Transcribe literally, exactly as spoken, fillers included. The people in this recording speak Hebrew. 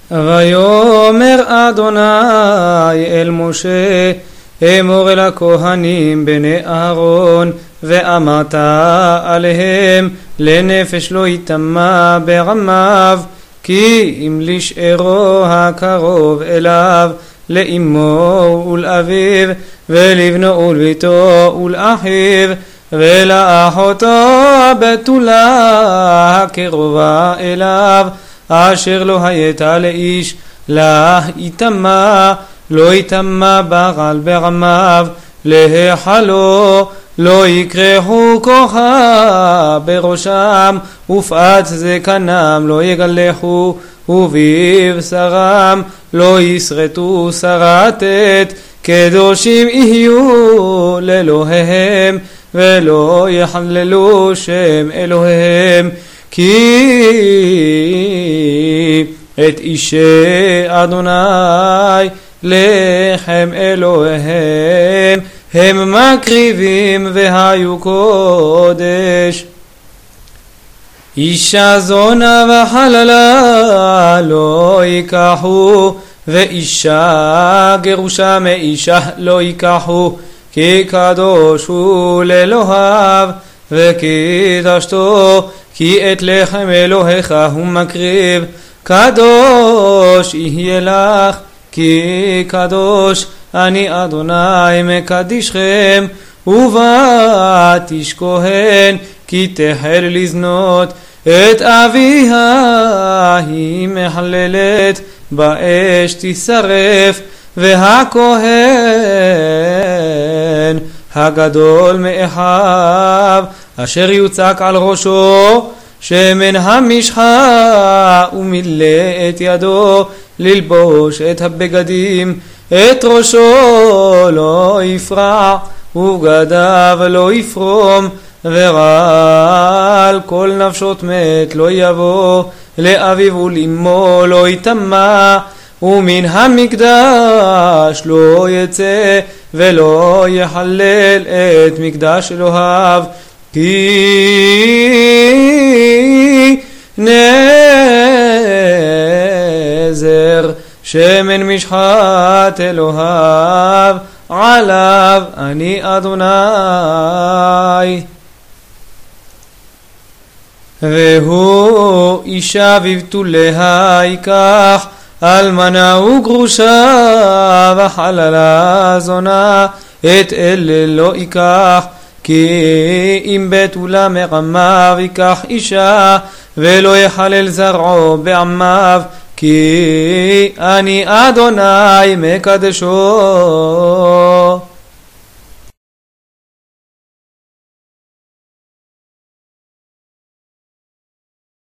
ויאמר אדוני אל משה, אמור אל הכהנים בני אהרון, ואמרת עליהם לנפש לא יטמא בעמיו, כי אם לשארו הקרוב אליו, לאמו ולאביו, ולבנו ולביתו ולאחיו, ולאחותו הבתולה הקרובה אליו, אשר לא הייתה לאיש, לה יטמא, לא יטמא בעל בעמיו, להיכלו, לא יקרחו כוחה בראשם, ופאת זקנם לא יגלחו, ובבשרם לא יסרטו סרטת, קדושים יהיו לאלוהיהם, ולא יחללו שם אלוהיהם, כי את אישי אדוני לחם אלוהיהם הם מקריבים והיו קודש. אישה זונה וחללה לא ייקחו, ואישה גרושה מאישה לא ייקחו, כי קדוש הוא לאלוהיו, וקידשתו, כי את לחם אלוהיך הוא מקריב. קדוש יהיה לך, כי קדוש אני אדוני מקדישכם. ובת איש כהן, כי תחל לזנות, את אביה היא מחללת, באש תשרף. והכהן הגדול מאחיו, אשר יוצק על ראשו שמן המשחה, ומילא את ידו ללבוש את הבגדים, את ראשו לא יפרע, ובגדיו לא יפרום, ורעל כל נפשות מת לא יבוא, לאביו ולאמו לא יטמא, ומן המקדש לא יצא, ולא יחלל את מקדש אלוהיו, כי נזר שמן משחת אלוהיו עליו, אני אדוני. והוא אישה בבתוליה ייקח, אלמנה וגרושה וחללה זונה, את אלה לא ייקח, כי אם בתולה מעמיו ייקח אישה, ולא יחלל זרעו בעמיו, כי אני אדוני מקדשו.